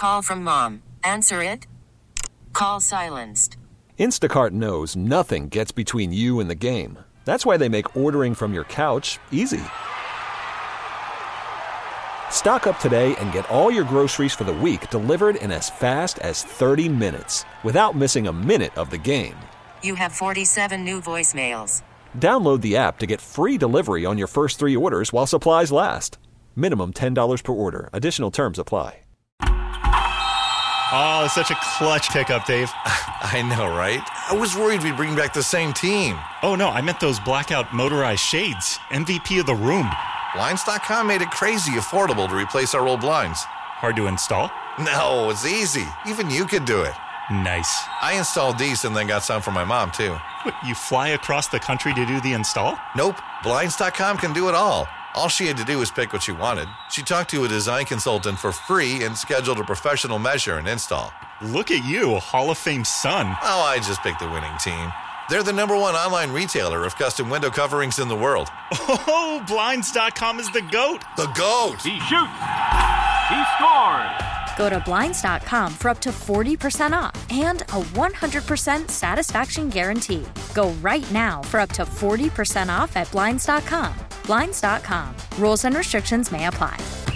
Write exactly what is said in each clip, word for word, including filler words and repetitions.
call from mom. Answer it. Call silenced. Instacart knows nothing gets between you and the game. That's why they make ordering from your couch easy. Stock up today and get all your groceries for the week delivered in as fast as thirty minutes without missing a minute of the game. You have forty-seven new voicemails. Download the app to get free delivery on your first three orders while supplies last. Minimum ten dollars per order. Additional terms apply. Oh, such a clutch pickup, Dave. I know, right? I was worried we'd bring back the same team. Oh, no, I meant those blackout motorized shades. M V P of the room. Blinds dot com made it crazy affordable to replace our old blinds. Hard to install? No, it's easy. Even you could do it. Nice. I installed these and then got some for my mom, too. What, you fly across the country to do the install? Nope. Blinds dot com can do it all. All she had to do was pick what she wanted. She talked to a design consultant for free and scheduled a professional measure and install. Look at you, Hall of Fame son. Oh, I just picked the winning team. They're the number one online retailer of custom window coverings in the world. Oh, Blinds dot com is the GOAT. The GOAT. He shoots. He scores. Go to Blinds dot com for up to forty percent off and a one hundred percent satisfaction guarantee. Go right now for up to forty percent off at Blinds dot com. Blinds dot com. Rules and restrictions may apply.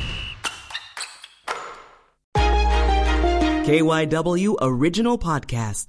K Y W Original Podcasts.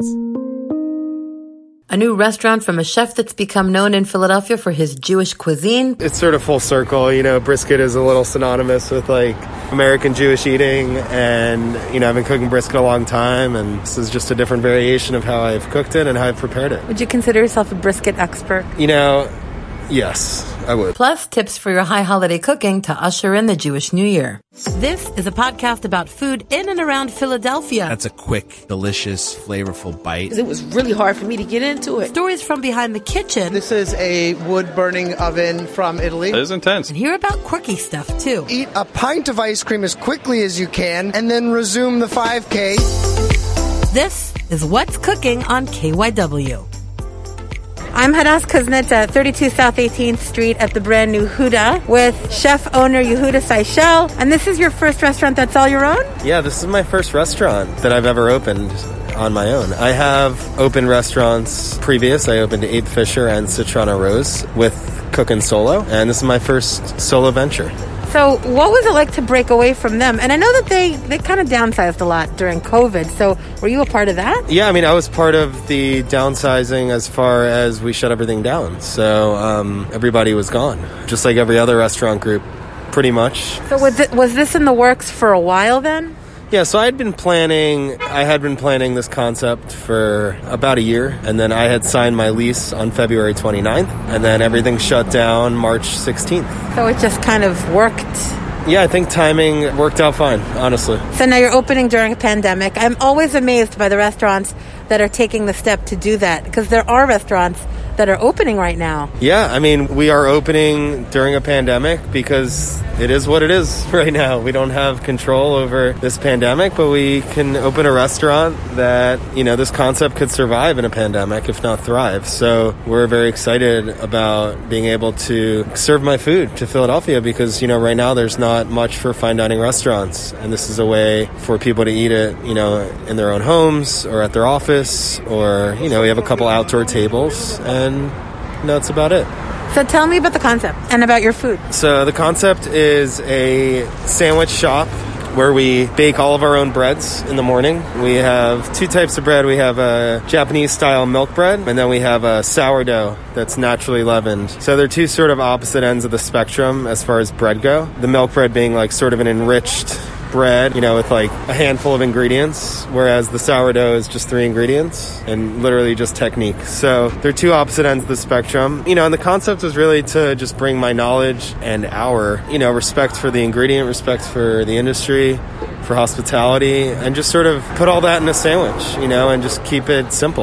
A new restaurant from a chef that's become known in Philadelphia for his Jewish cuisine. It's sort of full circle. You know, brisket is a little synonymous with, like, American Jewish eating. And, you know, I've been cooking brisket a long time. And this is just a different variation of how I've cooked it and how I've prepared it. Would you consider yourself a brisket expert? You know, yes, I would. Plus, tips for your high holiday cooking to usher in the Jewish New Year. This is a podcast about food in and around Philadelphia. That's a quick, delicious, flavorful bite. It was really hard for me to get into it. Stories from behind the kitchen. This is a wood-burning oven from Italy. It is intense. And hear about quirky stuff, too. Eat a pint of ice cream as quickly as you can, and then resume the five K. This is What's Cooking on K Y W. I'm Hadas Kuznets at thirty-two South eighteenth Street at the brand new Huda with chef owner Yehuda Seychel. And this is your first restaurant that's all your own? Yeah, this is my first restaurant that I've ever opened on my own. I have opened restaurants previous. I opened Abe Fisher and Citrana Rose with Cookin' Solo. And this is my first solo venture. So what was it like to break away from them? And I know that they, they kind of downsized a lot during COVID. So were you a part of that? Yeah, I mean, I was part of the downsizing as far as we shut everything down. So um, everybody was gone, just like every other restaurant group, pretty much. So was, it, was this in the works for a while then? Yeah, so I had been planning, I had been planning this concept for about a year, and then I had signed my lease on February twenty-ninth, and then everything shut down March sixteenth. So it just kind of worked? Yeah, I think timing worked out fine, honestly. So now you're opening during a pandemic. I'm always amazed by the restaurants that are taking the step to do that, because there are restaurants that are opening right now. Yeah, I mean, we are opening during a pandemic because it is what it is right now. We don't have control over this pandemic, but we can open a restaurant that, you know, this concept could survive in a pandemic, if not thrive. So we're very excited about being able to serve my food to Philadelphia because, you know, right now there's not much for fine dining restaurants. And this is a way for people to eat it, you know, in their own homes or at their office, or, you know, we have a couple outdoor tables, and And that's about it. So tell me about the concept and about your food. So the concept is a sandwich shop where we bake all of our own breads in the morning. We have two types of bread. We have a Japanese-style milk bread, and then we have a sourdough that's naturally leavened. So they're two sort of opposite ends of the spectrum as far as bread go. The milk bread being like sort of an enriched bread, you know, with like a handful of ingredients, whereas the sourdough is just three ingredients and literally just technique. So they're two opposite ends of the spectrum, you know, and the concept was really to just bring my knowledge and our, you know, respect for the ingredient, respect for the industry, for hospitality, and just sort of put all that in a sandwich, you know, and just keep it simple.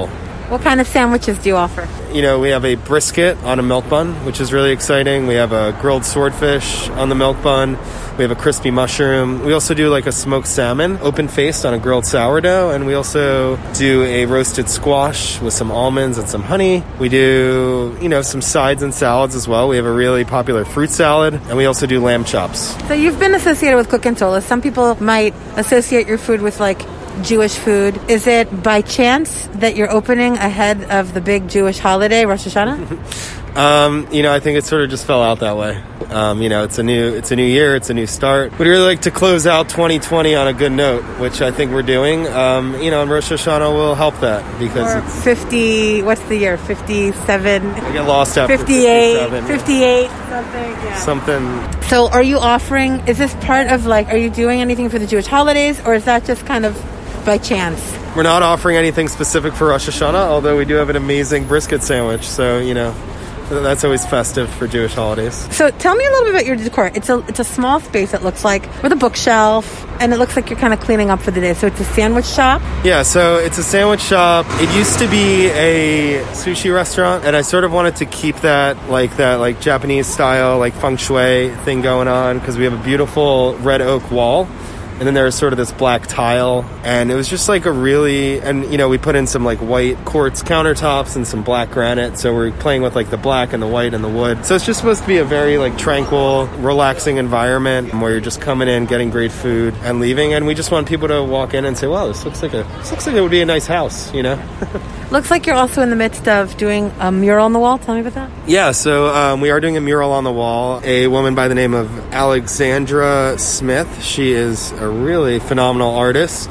What kind of sandwiches do you offer? You know, we have a brisket on a milk bun, which is really exciting. We have a grilled swordfish on the milk bun. We have a crispy mushroom. We also do like a smoked salmon, open-faced on a grilled sourdough. And we also do a roasted squash with some almonds and some honey. We do, you know, some sides and salads as well. We have a really popular fruit salad. And we also do lamb chops. So you've been associated with Cookin' Soul. Some people might associate your food with like Jewish food. Is it by chance that you're opening ahead of the big Jewish holiday, Rosh Hashanah? um, you know, I think it sort of just fell out that way. Um, you know, it's a new, it's a new year, it's a new start. We'd really like to close out twenty twenty on a good note, which I think we're doing. Um, you know, and Rosh Hashanah will help that because or it's fifty. What's the year? Fifty-seven. I get lost after fifty-eight. fifty-seven. Fifty-eight. Something. Yeah. Something. So, are you offering? Is this part of like? Are you doing anything for the Jewish holidays, or is that just kind of by chance? We're not offering anything specific for Rosh Hashanah, although we do have an amazing brisket sandwich. So, you know, that's always festive for Jewish holidays. So tell me a little bit about your decor. It's a it's a small space, it looks like, with a bookshelf, and it looks like you're kind of cleaning up for the day. So it's a sandwich shop? Yeah, so it's a sandwich shop. It used to be a sushi restaurant, and I sort of wanted to keep that, like that like Japanese style, like feng shui thing going on, because we have a beautiful red oak wall. And then there's sort of this black tile, and it was just like a really, and you know, we put in some like white quartz countertops and some black granite, so we're playing with like the black and the white and the wood. So it's just supposed to be a very like tranquil, relaxing environment where you're just coming in, getting great food, and leaving. And we just want people to walk in and say, wow, this looks like a, this looks like it would be a nice house, you know? Looks like you're also in the midst of doing a mural on the wall. Tell me about that. Yeah, so um, we are doing a mural on the wall. A woman by the name of Alexandra Smith. She is a really phenomenal artist,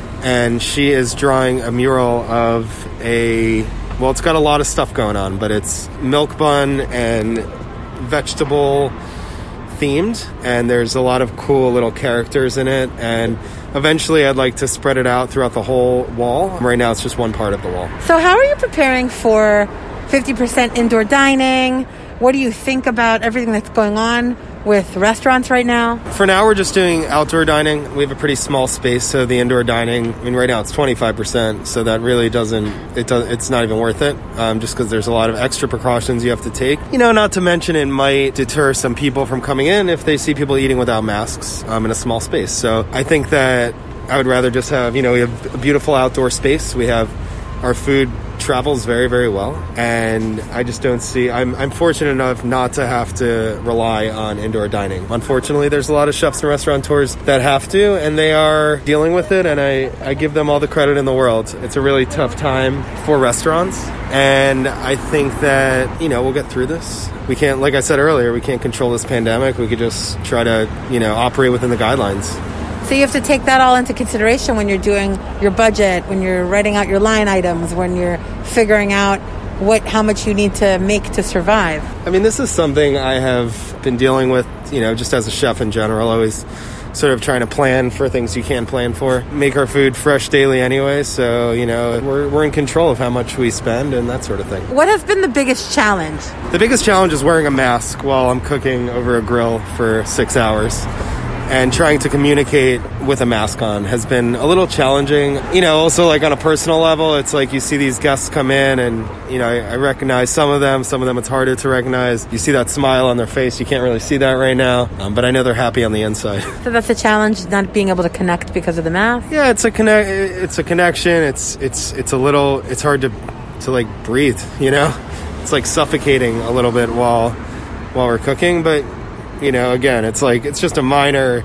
and she is drawing a mural of a, well, it's got a lot of stuff going on, but it's milk bun and vegetable themed, and there's a lot of cool little characters in it, and eventually I'd like to spread it out throughout the whole wall. Right now it's just one part of the wall. So how are you preparing for fifty percent indoor dining? What do you think about everything that's going on with restaurants right now? For now, we're just doing outdoor dining. We have a pretty small space, so the indoor dining, I mean, right now it's twenty-five percent, so that really doesn't, it does, it's not even worth it, um, just because there's a lot of extra precautions you have to take. You know, not to mention it might deter some people from coming in if they see people eating without masks um, in a small space. So I think that I would rather just have, you know, we have a beautiful outdoor space. We have our food travels very, very well, and I just don't see, I'm, I'm fortunate enough not to have to rely on indoor dining. Unfortunately, there's a lot of chefs and restaurateurs that have to, and they are dealing with it, and I, I give them all the credit in the world. It's a really tough time for restaurants, and I think that, you know, we'll get through this. We can't, like I said earlier, we can't control this pandemic. We could just try to, you know, operate within the guidelines. So you have to take that all into consideration when you're doing your budget, when you're writing out your line items, when you're figuring out what how much you need to make to survive. I mean, this is something I have been dealing with, you know, just as a chef in general, always sort of trying to plan for things you can't plan for. Make our food fresh daily anyway, so, you know, we're, we're in control of how much we spend and that sort of thing. What has been the biggest challenge? The biggest challenge is wearing a mask while I'm cooking over a grill for six hours. And trying to communicate with a mask on has been a little challenging. You know, also like on a personal level, it's like you see these guests come in and, you know, I, I recognize some of them. Some of them it's harder to recognize. You see that smile on their face. You can't really see that right now. Um, but I know they're happy on the inside. So that's a challenge, not being able to connect because of the mask? Yeah, it's a connect. It's a connection. It's it's it's a little, it's hard to, to like breathe, you know? It's like suffocating a little bit while while we're cooking, but you know, again, it's like, it's just a minor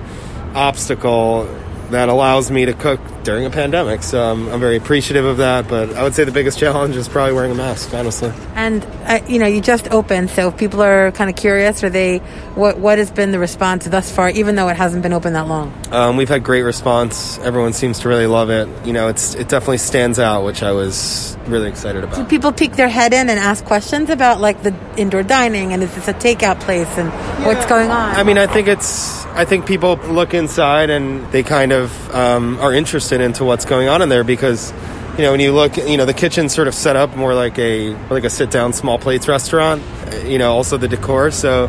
obstacle that allows me to cook during a pandemic. So um, I'm very appreciative of that. But I would say the biggest challenge is probably wearing a mask, honestly. And, uh, you know, you just opened. So if people are kind of curious, are they, what what has been the response thus far, even though it hasn't been open that long? Um, we've had great response. Everyone seems to really love it. You know, it's it definitely stands out, which I was really excited about. Do people peek their head in and ask questions about, like, the indoor dining, and is this a takeout place, and yeah. what's going on? I mean, I think it's, I think people look inside and they kind of um, are interested into what's going on in there because, you know, when you look, you know, the kitchen's sort of set up more like a like a sit-down small plates restaurant, you know, also the decor. So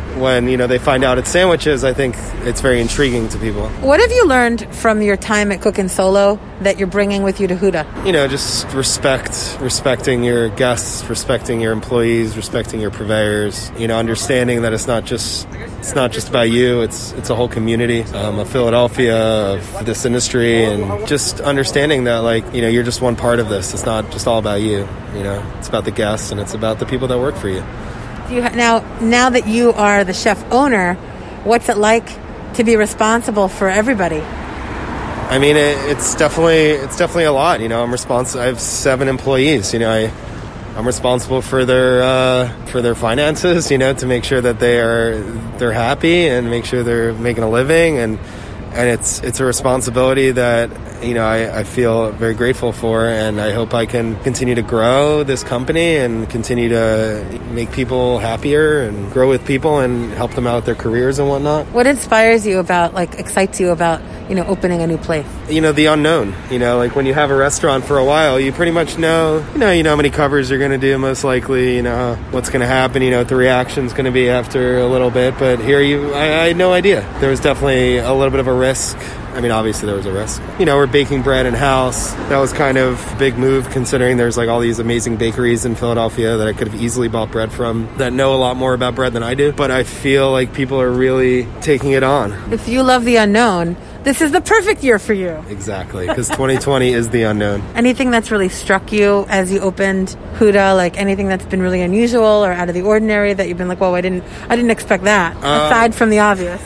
when, you know, they find out it's sandwiches, I think it's very intriguing to people. What have you learned from your time at Cookin' Solo that you're bringing with you to Huda? You know, just respect, respecting your guests, respecting your employees, respecting your purveyors, you know, understanding that it's not just it's not just about you, it's it's a whole community um, of Philadelphia, of this industry, and just understanding that, like, you know, you're just one part of this. It's not just all about you, you know, it's about the guests and it's about the people that work for you. You ha- now, now that you are the chef owner, what's it like to be responsible for everybody? I mean, it, it's definitely it's definitely a lot. You know, I'm responsible. I have seven employees. You know, I I'm responsible for their uh, for their finances. You know, to make sure that they are they're happy and make sure they're making a living, and and it's it's a responsibility that, you know, I, I feel very grateful for, and I hope I can continue to grow this company and continue to make people happier and grow with people and help them out with their careers and whatnot. What inspires you about, like, excites you about, you know, opening a new place? You know, the unknown. You know, like when you have a restaurant for a while, you pretty much know, you know, you know how many covers you're going to do most likely, you know, what's going to happen, you know, what the reaction's going to be after a little bit. But here you, I, I had no idea. There was definitely a little bit of a risk. I mean, obviously there was a risk. You know, we're baking bread in-house. That was kind of a big move, considering there's like all these amazing bakeries in Philadelphia that I could have easily bought bread from that know a lot more about bread than I do. But I feel like people are really taking it on. If you love the unknown, this is the perfect year for you. Exactly, because twenty twenty is the unknown. Anything that's really struck you as you opened Huda, like anything that's been really unusual or out of the ordinary that you've been like, whoa, I didn't, I didn't expect that, uh, aside from the obvious?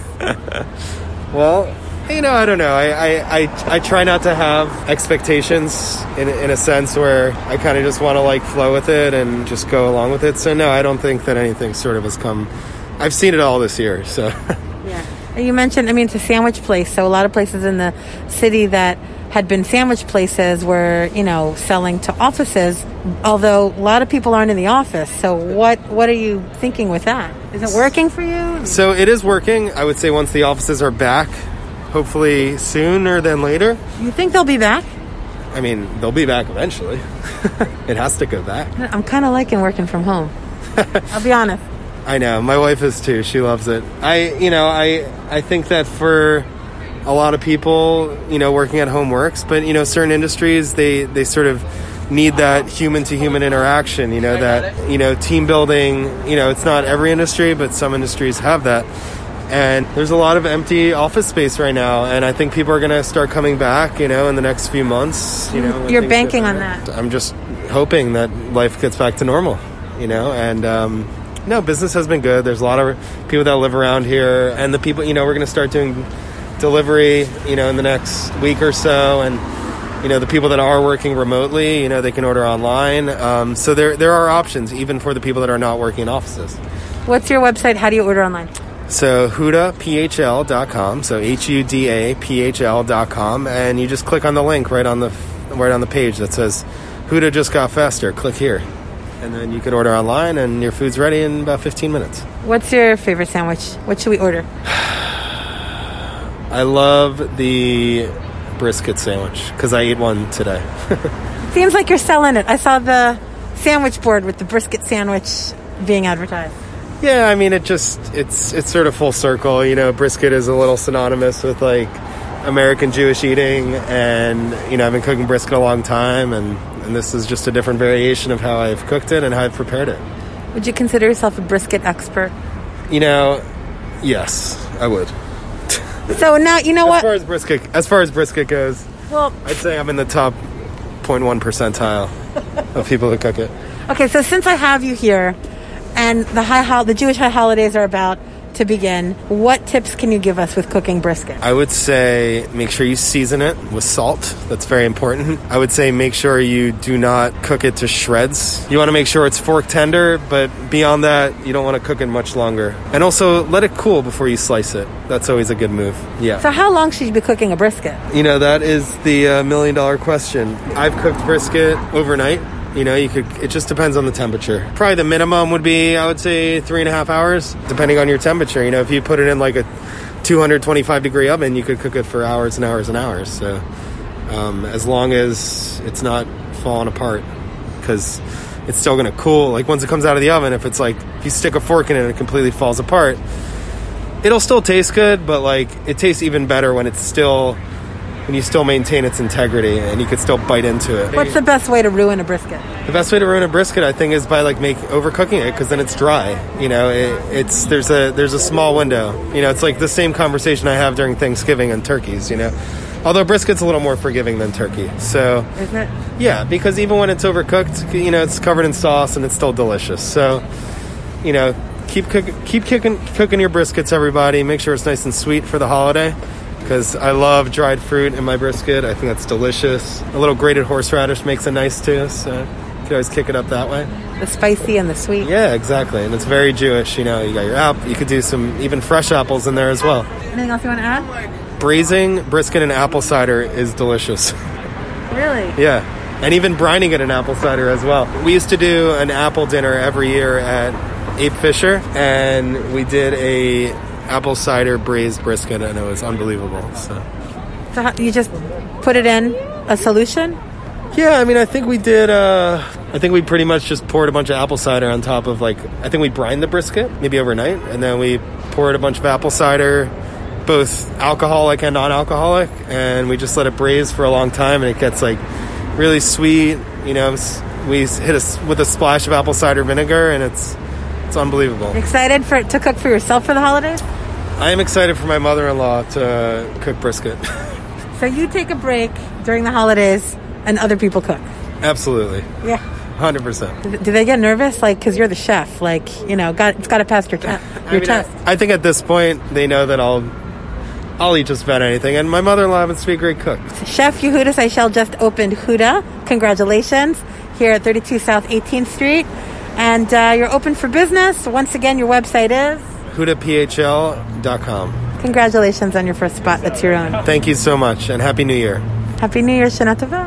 Well, you know, I don't know. I, I, I, I try not to have expectations in, in a sense where I kind of just want to like flow with it and just go along with it. So no, I don't think that anything sort of has come. I've seen it all this year, so. Yeah. You mentioned, I mean, it's a sandwich place, so a lot of places in the city that had been sandwich places were, you know, selling to offices, although a lot of people aren't in the office. So what, what are you thinking with that? Is it working for you? So it is working. I would say once the offices are back, hopefully sooner than later. You think they'll be back? I mean, they'll be back eventually. It has to go back. I'm kind of liking working from home. I'll be honest. I know. My wife is too. She loves it. I, you know, I, I think that for a lot of people, you know, working at home works, but, you know, certain industries, they, they sort of need that human to human interaction, you know, that, you know, team building, you know, it's not every industry, but some industries have that. And there's a lot of empty office space right now, and I think people are going to start coming back, you know, in the next few months. You know, you're banking on that. I'm just hoping that life gets back to normal, you know, and um, no, business has been good. There's a lot of people that live around here, and the people, you know, we're going to start doing delivery, you know, in the next week or so, and you know, the people that are working remotely, you know, they can order online. Um, so there there are options even for the people that are not working in offices. What's your website? How do you order online? So huda p h l dot com, so H U D A P H L dot com, and you just click on the link right on the right on the page that says Huda just got faster. Click here, and then you can order online, and your food's ready in about fifteen minutes. What's your favorite sandwich? What should we order? I love the brisket sandwich because I ate one today. Seems like you're selling it. I saw the sandwich board with the brisket sandwich being advertised. Yeah, I mean, it just, it's it's sort of full circle. You know, brisket is a little synonymous with, like, American Jewish eating. And, you know, I've been cooking brisket a long time. And, and this is just a different variation of how I've cooked it and how I've prepared it. Would you consider yourself a brisket expert? You know, yes, I would. So now, you know as what? Far as brisket, as far as brisket goes, well, I'd say I'm in the top zero point one percentile of people who cook it. Okay, so since I have you here, and the high ho- the Jewish high holidays are about to begin, what tips can you give us with cooking brisket? I would say make sure you season it with salt. That's very important. I would say make sure you do not cook it to shreds. You want to make sure it's fork tender, but beyond that, you don't want to cook it much longer. And also, let it cool before you slice it. That's always a good move. Yeah. So how long should you be cooking a brisket? You know, that is the uh, million dollar question. I've cooked brisket overnight. You know, you could, it just depends on the temperature. Probably the minimum would be, I would say, three and a half hours, depending on your temperature. You know, if you put it in like a two hundred twenty-five degree oven, you could cook it for hours and hours and hours. So um, as long as it's not falling apart, because it's still going to cool. Like once it comes out of the oven, if it's like if you stick a fork in it, it completely falls apart. It'll still taste good, but like it tastes even better when it's still, when you still maintain its integrity and you could still bite into it. What's the best way to ruin a brisket? The best way to ruin a brisket, I think, is by like make overcooking it, because then it's dry. You know, it, it's there's a there's a small window. You know, it's like the same conversation I have during Thanksgiving and turkeys. You know, although brisket's a little more forgiving than turkey. So, is it? Yeah, because even when it's overcooked, you know, it's covered in sauce and it's still delicious. So, you know. Keep cooking, keep cooking, cooking your briskets, everybody. Make sure it's nice and sweet for the holiday, because I love dried fruit in my brisket. I think that's delicious. A little grated horseradish makes it nice too, so you can always kick it up that way. The spicy and the sweet. Yeah, exactly, and it's very Jewish. You know, you got your apple. You could do some even fresh apples in there as well. Anything else you want to add? Braising brisket in apple cider is delicious. Really? Yeah, and even brining it in apple cider as well. We used to do an apple dinner every year at Abe Fisher, and we did a apple cider braised brisket, and it was unbelievable. So, so how, you just put it in a solution? Yeah, I mean, I think we did. Uh, I think we pretty much just poured a bunch of apple cider on top of like. I think we brined the brisket maybe overnight, and then we poured a bunch of apple cider, both alcoholic and non-alcoholic, and we just let it braise for a long time, and it gets like really sweet. You know, we hit a, with a splash of apple cider vinegar, and it's. It's unbelievable. Excited for to cook for yourself for the holidays? I am excited for my mother-in-law to cook brisket. So you take a break during the holidays and other people cook? Absolutely. Yeah. one hundred percent. Do they get nervous? Like, because you're the chef. Like, you know, got, it's got to pass your, te- your I mean, test. I, I think at this point they know that I'll I'll eat just about anything. And my mother-in-law happens to be a great cook. Chef Yehuda Seychel just opened Huda. Congratulations. Here at thirty-two South eighteenth Street. And uh, you're open for business. Once again, your website is? huda p h l dot com. Congratulations on your first spot. That's your own. Thank you so much, and Happy New Year. Happy New Year, Shana Tova.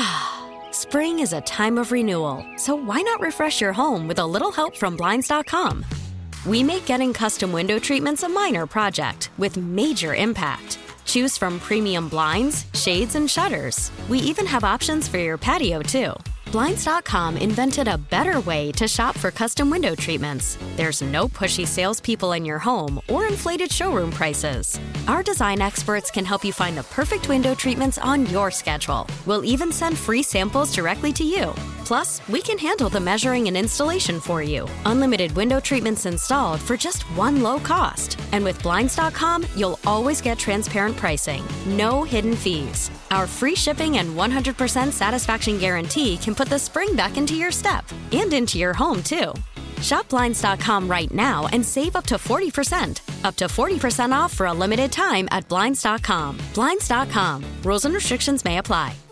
Spring is a time of renewal, so why not refresh your home with a little help from Blinds dot com? We make getting custom window treatments a minor project with major impact. Choose from premium blinds, shades, and shutters. We even have options for your patio, too. Blinds dot com invented a better way to shop for custom window treatments. There's no pushy salespeople in your home or inflated showroom prices. Our design experts can help you find the perfect window treatments on your schedule. We'll even send free samples directly to you. Plus, we can handle the measuring and installation for you. Unlimited window treatments installed for just one low cost. And with Blinds dot com, you'll always get transparent pricing. No hidden fees. Our free shipping and one hundred percent satisfaction guarantee can put the spring back into your step and into your home, too. Shop Blinds dot com right now and save up to forty percent. Up to forty percent off for a limited time at Blinds dot com. Blinds dot com. Rules and restrictions may apply.